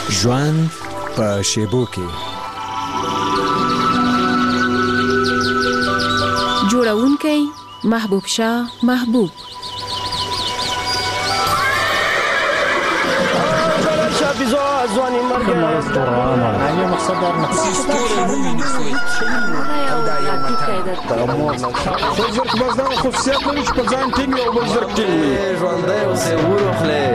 ژوند په شیبو کې. جوړونکی محبوب شاه محبوب. ځواني مرګ یو مقصد در زرق بازدان خصوصیت لري چې په ځان ټینګ وي او بل زرق ټینګ وي. ژوندی اوسې وروخلې.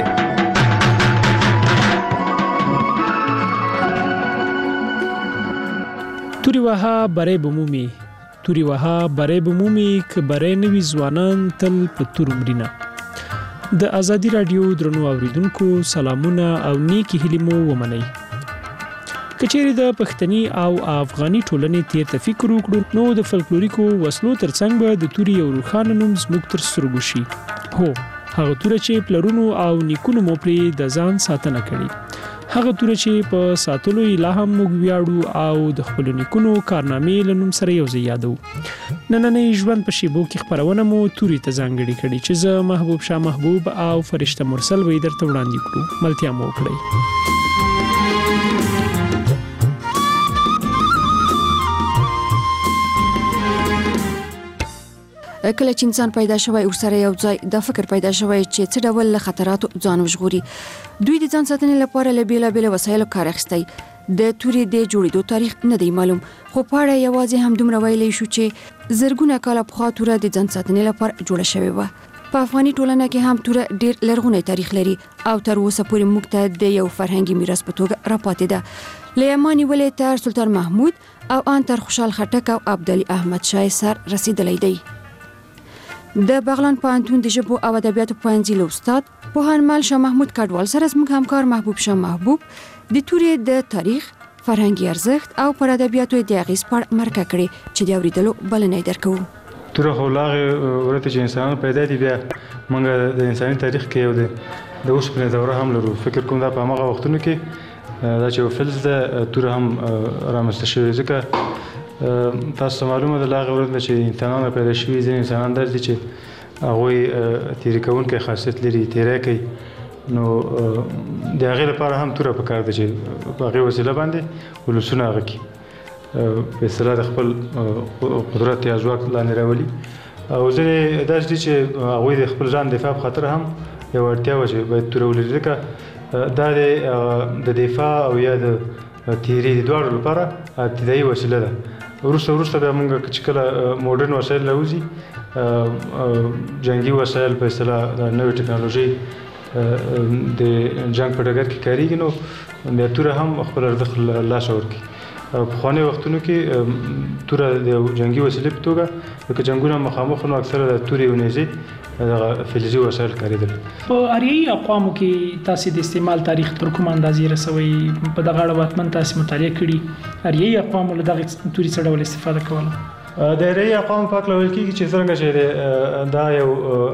توری وها برای بمومي توری وها برای بمومي که برای نوي ځوانان تل په تور مرینه. د ازادي رادیو درنو اوریدونکو سلامونه او نیکی هیلې مو ومنئ. کچېرې د پښتني او افغاني ټولنې تیر تفکر وکړو نو د فلکلوریکو وسلو ترڅنګ به د توري یو روښانه نوم زموږ تر سترګو شي. هو هغه توره چې پلرونو او نیکونو مو پرې د ځان ساتنه کړې، هغه توره چې په ساتلو یې لا هم موږ ویاړو او د خپلو نیکونو کارنامې له نوم سره یو ځای یادو. نننۍ ژوند په شیبو کې خپرونه مو توري ته ځانګړې کړې چې زه محبوب شاه محبوب او فرشته مرسل وې درته وړاندې کړو. ملتیا مو وکړئ. کله چې انسان پیدا شوی او سره یو ځای د فکر پیدا شوی چې څه ډول خطراتو ځان وژغوري. دوی د ځان ساتنې لپاره له بیلابېلو وسایلو کار اخیستی. د توري د جوړېدو تاریخ نه دی معلوم، خو په اړه یوازې هم دومره ویلی شو چې زرګونه کاله پخوا توره د ځان ساتنې لپاره جوړه شوې وه. په افغاني ټولنه کې هم توره ډېر لرغونی تاریخ لري او تر اوسه پورې موږ ته د یو فرهنګي میراث په توګه راپاتې ده. له یماني ولې تر سلطان محمود او ان تر خوشحال خټک او عبدالي احمد شاه سر رسیدلی دی. د بغلان پوهنتون د ژبو او ادبیاتو پوهنځي له استاد پوهنمل شاه محمود کډوال سره زموږ همکار محبوب شاه محبوب د تورې د تاریخ، فرهنګي ارزښت او پر ادبیاتو د اغیز پر مرکه کړي چې د اوریدلو بلنه درکو. توره خو لاغه ورته چې انسانان پیدا دي، بیا موږ د انساني تاریخ کې یو د اوسپنې دوره هم لرو. فکر کوم دا په هغه وختونو کې دا چې فلز د توره هم رامنځته شوې. ځکه تاسو معلومه ده لاغه ورته چې انسانان پیدا شوي ځینې انسانان درځي چې هغوی تیرې کوونکی خاصیت لري، تیری کوي. نو د هغې لپاره هم توره پکار ده چې په هغې وسیله باندې ولسونه هغه کړي، په اصطلاح د خپل قدرت یا ځواک لاندې راولي. او ځینې داسې دي چې هغوی د خپل ځان دفاع په خاطر هم یو اړتیا وه چې باید توره ولري. ځکه دا د دفاع او یا د تیري د دواړو لپاره ابتدایي وسیله ده. وروسته بیا موږ چې کله موډرن وسایل راوځي، جنګي وسایل په اصطلاح د نوې ټکنالوژي د جنګ په ډګر کې کارېږي، نو بیا توره هم خپل ارزښت له لاسه ورکړي. پخوانیو وختونو کې توره د جنګي وسیلې په توګه لکه جنګونه مخامخ نو اکثره د تورې او نیزې دغه فلزي وسایل کارېدل. په اریایي اقوامو کې تاسو د استعمال تاریخ تر کوم اندازې رسوي؟ په دغه اړه واتمن تاسو مطالعه کړي اریایي اقوامو له دغه توري څخه ډول استفاده کوله؟ د اریایي اقوامو په اړه ویل کېږي چې څنګه چې دا یو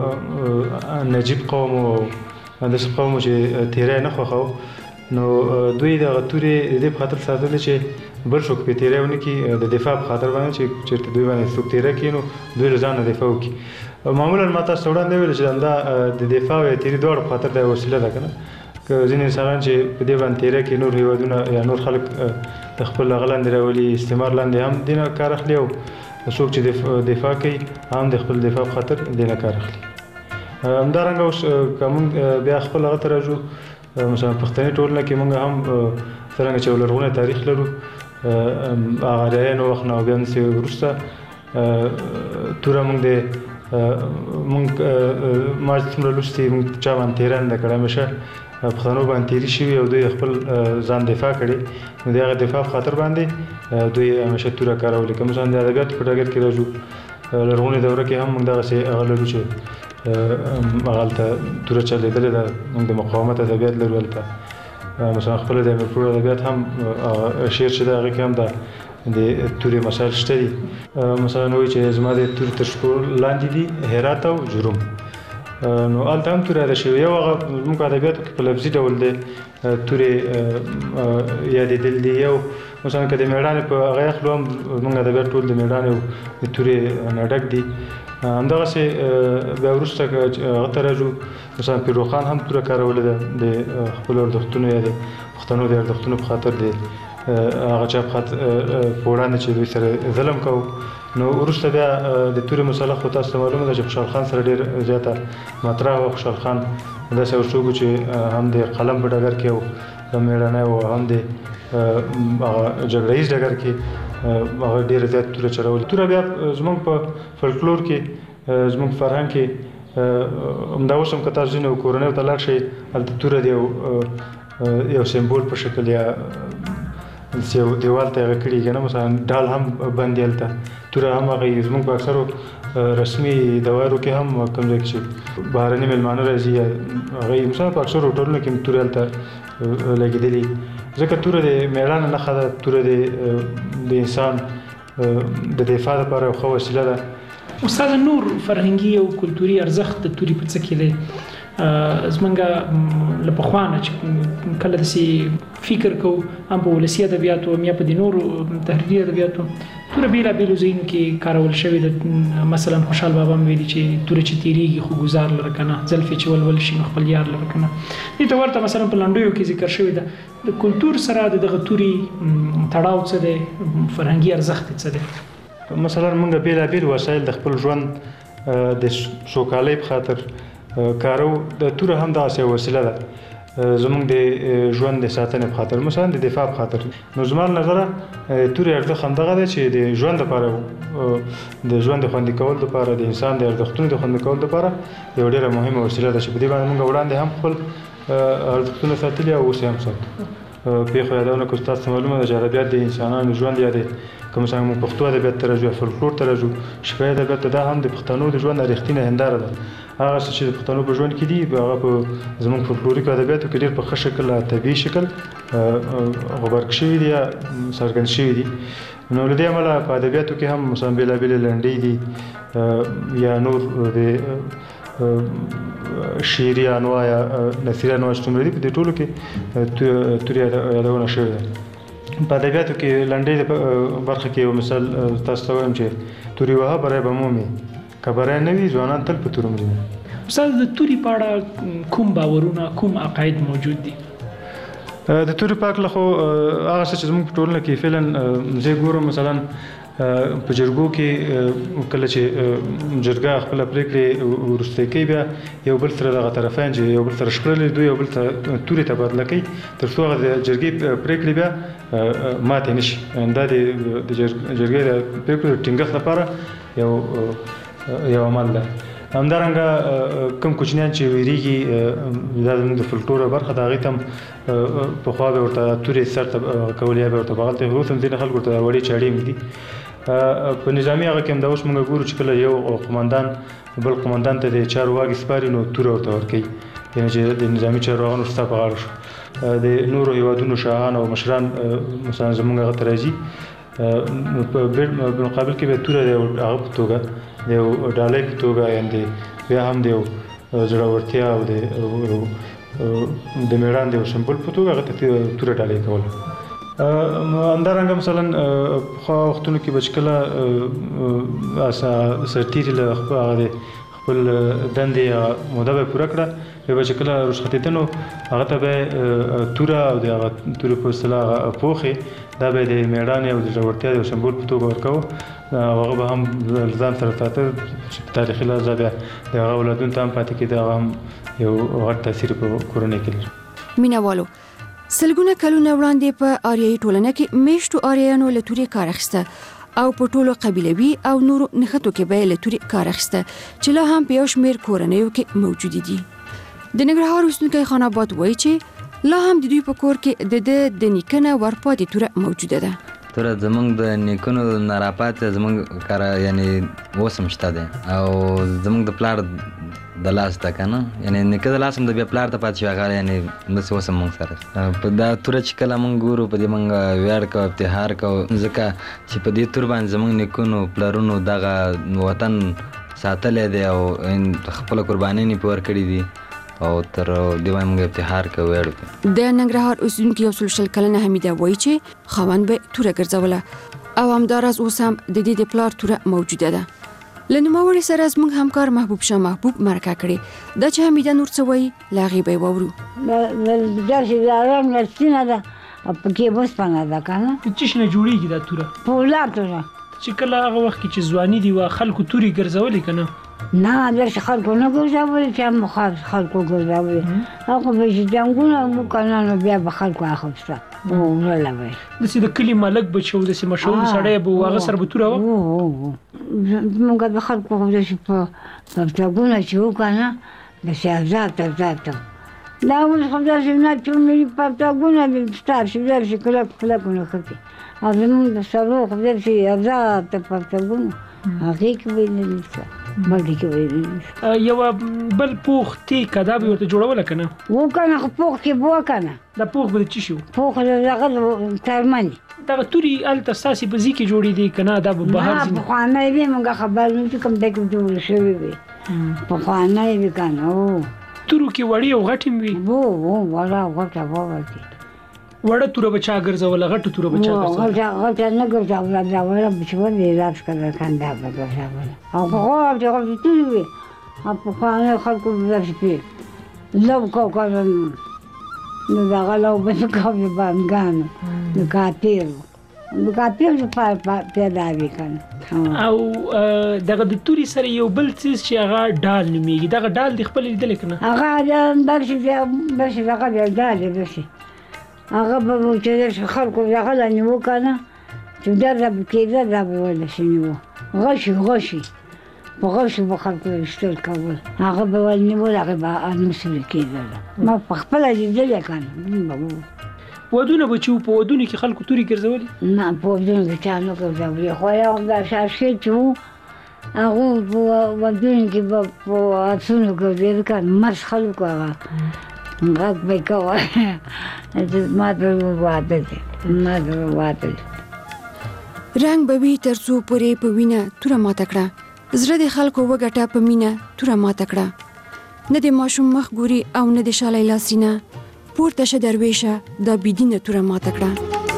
نجیب قوم او داسې قوم چې تیری نه خوښاو، نو دوی دغه تورې د دې په خاطر ساتلې چې بل څوک پرې تیری ونه کړي، د دفاع په خاطر باندې چې چېرته دوی باندې څوک تیری کړي نو دوی له ځانه دفاع وکړي. معمولا ما تاسو ته وړاندې ویل چې دا د دفاع او تیري دواړو په خاطر دا وسیله ده که نه. که ځینې انسانان چې په دې باندې تیری کوي، نور هېوادونه یا نور خلک د خپل هغه لاندې راولي، استعمار لاندې هم دې نه کار اخلي، او څوک چې دفاع کوي هم د خپل دفاع په خاطر دې نه کار اخلي. همدارنګه اوس که موږ بیا خپل هغه ته راځو، مثلا پښتني ټولنه کې موږ هم څرنګه چې لرغونی تاریخ لرو، هغه اریایانو وخت نه او بیا همداسې وروسته توره موږ ما چې څومره لوستي موږ چا باندې تیری نه ده کړی، همیشه پښتنو باندې تیري شوي او دوی خپل ځان دفاع کړی. نو د هغه دفاع په خاطر باندې دوی همیشه توره کارولې. که مثلا د ادبیاتو په ډګر کې راځو، لرغونې دوره کې هم موږ دغسې هغه لرو چې هغه هلته توره چلېدلې ده. موږ د مقاومت ادبیات لرو هلته. مثلا خپل د امیر کروړ ادبیات هم شعر چې ده هغې کې هم د تورې مسایل شته دي. مثلا وایي چې زما د تورې تر شپو لاندې دي هرات او جروم، نو هلته هم توره یاده شوې. یو هغه زموږ په ادبیاتو کې په لفظي ډول دی تورې یادېدل دي. یو مثلا که د مېړانې په هغه اخلو هم زموږ ادبیات ټول د مېړانې او د تورې نه ډک دي. همدغسې بیا وروسته که هغه ته راځو، مثلا پیروخان هم توره کاروله ده د خپلو ارزښتونو یا د پښتنو د ارزښتونو په خاطر د هغه چا په وړاندې چې دوی سره ظلم کوو. نو وروسته بیا د تورې مسله خو تاسو ته معلومه ده چې خوشحال خان سره ډېر زیاته مطرح وه. خوشحال خان داسې یو څوک چې هم د قلم په ډګر کې و مېړنی و، هم د هغه جګړه ییز ډګر کې هغه ډېره زیات توره چلولې. توره بیا زموږ په فلکلور کې زموږ په فرهنګ کې همدا اوس هم که تاسو ځینې کورنیو ته لاړ شئ هلته توره د یو سمبول په شکل یا یو دیوال ته یې هغه کړي که نه، مثلا ډال هم بند هلته توره هم هغه زموږ په اکثرو رسمي دوایرو کې هم کوم ځای کې چې بهرني مېلمانه راځي یا هغه مثلا په اکثرو هوټلونو کې هم تورې هلته لګېدلي، ځکه توره د مېړانې نښه ده. توره د انسان د دفاع لپاره یو ښه وسیله ده. استاد نور فرهنګي او کلتوري ارزښت د توري په څه کې دی؟ زمونږ له پخوانه چې کله داسې فکر کوو هم په ولسي ادبیاتو هم یا په د نورو تحریري ادبیاتو توره بېلابېلو ځایونو کې کارول شوې ده. مثلا خوشحال بابا هم ویلي چې توره چې تېرېږي خو ګزار لره که نه، زلفې چې ولول شي نو خپل یار لره که نه. دې ته ورته مثلا په لنډیو کې ذکر شوې ده. د کلتور سره د دغه توري تړاو څه دی؟ فرهنګي ارزښت څه دی؟ مثلا موږ بېلابېل وسایل د خپل ژوند د سوکالۍ په خاطر کارو. د توره هم داسې یو وسیله ده زموږ د ژوند د ساتنې په خاطر، مثلا د دفاع په خاطر. نو زما له نظره تورې ارزښت همدغه دی چې د ژوند لپاره د ژوند د خوندي کولو لپاره د انسان د ارزښتونو د خوندي کولو لپاره یو ډېره مهمه وسیله ده چې په دې باندې موږ وړاندې هم خپل ارزښتونه ساتلي او اوس یې هم ساتو. پیښو یادونه کړو، تاسو ته معلومه ده چې ادبیات د انسانانو ژوند یا د که مثلا موږ پښتو ادبیات ته راځو یا فولکلور ته راځو، شفاهي ادبیات ته، دا هم د پښتنو د ژوند رښتینې هنداره ده. هغه څه چې د پښتنو په ژوند کې دي هغه په زموږ فولکلوریکو ادبیاتو کې ډېر په ښه شکل طبیعي شکل غبرګ شوي دي یا څرګند شوي دي. نو له دې امله په ادبیاتو کې هم مثلا بېلابېلې لنډۍ دي یا نور د شعري انواع یا نثري انواع چې څومره دي په دې ټولو کې تورې یادونه شوې ده. په ادبیاتو کې لنډۍ د برخه کې یو مثال تاسو ته وایم چې تورې وهه بری به مومي، که بری نه وي ځوانان تل په تورو مري. استاد د توري په اړه کوم باورونه کوم عقاید موجود دي؟ د توري په هکله خو هغه څه چې زموږ په ټولنه کې فعلا زه ګورم مثلا په جرګو کې کله چې جرګه خپله پرېکړې وروستی کوي بیا یو بل سره دغه طرفین چې یو بل سره شخړلې دوی یو بل ته تورې تبادله کوي تر څو هغه د جرګې پرېکړې بیا ماتې نه شي. دا د جرګې د پرېکړو د ټینګښت لپاره یو عمل ده. همدارنګه کوم کوچنیان چې ویریږي دا زموږ د فولکلور برخه ده، هغوی ته هم پخوا به ورته تورې سر ته کول یا به ورته بغل ته اوس هم ځینې خلکو ورته وړې چاړې هم دي. په نظامي هغه کې هم دا اوس موږ ګورو چې کله یو قمندان بل قمندان ته د چارواکي سپاري نو توره ورته ورکوي، یعنې چې د نظامي چارواکانو ستا په غاړه شو. د نورو هېوادونو شاهان او مشران مثلا زموږ هغه ته راځي، په مقابل کې به توره د هغه په توګه د یو ډالۍ په توګه یعنې بیا هم د یو زړورتیا او د میړانې د یو سمبول په توګه هغه ته توره ډالۍ کوله. همدارنګه مثلا پخوا وختونو کې به چې کله سرتیري له هغه خپل دندې موده به پوره کړه، بیا به چې کله رخصتېده نو هغه ته به توره او د هغه تورې په اصطلاح پوښې دا به د میړانې او د زړورتیا د یو سمبول په توګه ورکوه. هغه به هم ځان سره ساته چې په تاریخي لحاظ بیا د هغه اولادونو ته هم پاتې کېده، هغه هم یو غټ تاثیر په کورنۍ کې لري. مینهوالو، سلګونه کلونه وړاندې په آریایي ټولنه کې میشتو آریایانو له تورې کار اخیسته او په ټولو قبیلوي او نورو نښتو کې به له تورې کار اخیسته چې لا هم په یو شمېر کورنیو کې موجودې دي. د ننګرهار اوسېدونکی خان آباد وایي چې لا هم د دوی په کور کې د نیکه نه ورپاتې توره موجوده ده. توره زمونږ د نیکونو نه راپاتې زمونږ کاره یعنې اوس هم شته دی او زمونږ د پلار د لاس ته که نه یعنې نیکه د لاس هم د بیا پلار ته پاتې شوی هغه یعنې داسې اوس هم مونږ سره په دا توره چې کله مونږ ګورو په دې مونږ ویاړ کوو افتخار کوو ځکه چې په دې تور باندې زمونږ نیکونو پلارونو دغه وطن ساتلی دی او خپله قربانۍ یې پې ورکړي دي او تر دې باندې موږ افتخار کوو ویاړ کوو. د ننګرهار اوسېدونکي 100 کلنه حمیده وایي چې خاوند به توره ګرځوله او همداراز اوس هم د دې د پلار توره موجوده ده. لنوموړي سره زموږ همکار محبوب شاه محبوب مرکه کړې دا چې حمیده نور څه وایي له هغې به یې واورو. داسې د رنګ لسینه ده او پکې اوسپنه ده که نه. څه شي نه جوړېږي دا توره؟ پولاد توره. چې کله هغه وخت کې چې ځواني دي وه خلکو تورې ګرځولې که نه؟ نه داسې خلکو نه ګرځولې چې هم خلکو ګرځولې هغه به چې جنګونه وو که نه نو بیا به خلکو اخیسته وړله به یې. داسې د کلي ملک به چې و داسې مشهور سړی به و هغه سره به توره وه؟ زمونږ د خلکو داسې په پرتګونه چې وو که نه داسې ازاد دا اوس خو داسې نه چوملي پرتګونه دې ستاسې داسې کلکونه ښکي او زمونږ د سړو خو داسې ازاد پرتګونه هغې کې به یې نه نیسته بلکې کې به یې نه نیسته. یوه بل پوخ تیکه دا به یې ورته جوړوله که نه؟ و که نه خو پوخ کې به وه که نه. دا پوخ به د څه شي و؟ پوخ د دغه ترمنې دغه تورې هلته ستاسې په ځي کې جوړېدې که نه دا به بهر ځي؟ نه پخوانی وې مونږ خبر نه چې کوم ځای کې جوړې شوې وې پخوانی وې که نه. تورو کې وړې او غټې هم وي؟ وړه غټه ووتې. وړه توره به چا ګرځوله غټه توره به چا ګرځوله؟ غټه نه ګرځوله دا وړه به چې ولې راز کړه کنده به ګرځوله او غټې تورې وې او پخوانی خلکو به داسې پې لو کو کړل نو دغه لو به نه کوو د بانګانو د کاپیرو د کاپیرو لپاره پیدا وي که نه. او دغه د تورې سره یو بل څیز چې هغه ډال نومېږي دغه ډال دې خپله لیدلی که نه؟ هغه داسې دغه دی ډال دی داسې هغه به چې داسې خلکو دغه له نیوه که نه چې ډزه به کېده دا به ورداسې نیوه غشي په غشو به خلکو ویشتل کول هغه به ولنیول هغې به المسلې کېدله ما په خپله لیدلی که نه. ودونه به چې وو په ودونو کې خلکو تورې ګرځولې؟ نه په ودونو کې چا نه ګرځولې خو یو دا شاشې چې وو هغوی په ودونو کې به په عکسونو ګرځېده که نه مرس خلکو هغه غږ به یې کوه ما ته واده دی ما ته واده دی. رنګ به وي تر څو پورې په وینه توره ماته کړه زړه د خلکو وګټه په مینه توره ماته کړه نه د ماشوم مخ ګوري او نه د شالی لاسینه پورته شه درویشه دا بېدینه توره ماته کړه.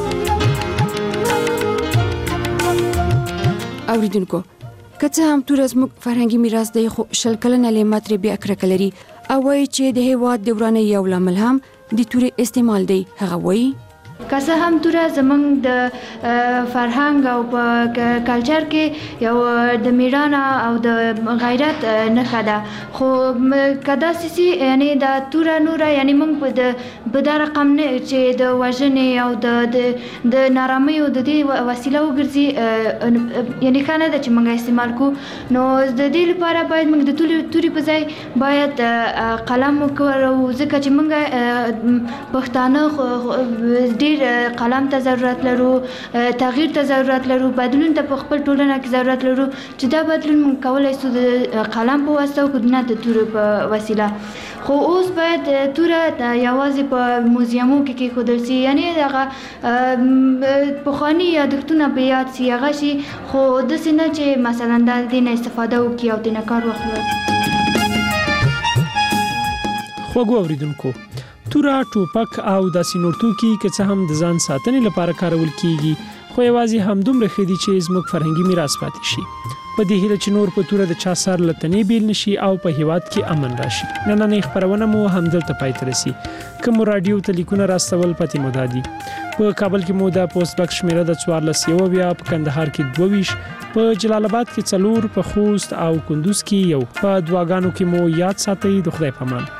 اوریدونکو که څه هم توره زموږ فرهنګي میراث دی خو 100 کلنه لیمه ترې بیا کرکه لري او وایي چې د هېواد د ورانۍ یو لامل هم د تورې استعمال دی. هغه وایي که څه هم توره زموږ د فرهنګ او په کلچر کې یو د میړانه او د غیرت نښه ده خو که داسې سي یعنې دا توره نوره یعنې موږ په دا رقم نه چې د وژنې او د نارامیو د دې وسیله وګرځي یعنې ښه نه ده چې موږ استعمال کړو. نو د دې لپاره باید موږ د تورې په ځای باید قلم وکاروو ځکه چې موږ پښتانه ډېر قلم ته ضرورت لرو تغییر ته ضرورت لرو بدلون ته په خپل ټولنه کې ضرورت لرو چې دا بدلون موږ کولی شو د قلم په واسطه وکړو نه د تورې په وسیله. خو اوس باید توره یوازې په موزیمو کې کېښودل سي یعنې هغه پخواني یادښتونه په یاد سي هغه شي خو داسې نه چې مثلا د دې نه استفاده وکړي او دې نه کار واخلي. خوږو اوریدونکو توره ټوپک او داسې نور توکي که څه هم د ځان ساتنې لپاره کارول کیږي خو یوازې همدومره ښه دي چې زموږ فرهنګي میراث پاتې شي. په دې هیله چې نور په توره د چا سر له تنې بیل نشي او په هیواد کې امن راشي. نننۍ خپرونه مو همدلته پای ته رسي. که مو راډیو ته لیکونه راستول پاتې مو دادي په کابل کې مو د پوسټ بکس شمیره د 14 په کندهار کې 22 په جلال آباد کې 4 په خوست او کندوز کې 1 په دواګانو کې مو یاد ساتئ. د خدای په امان.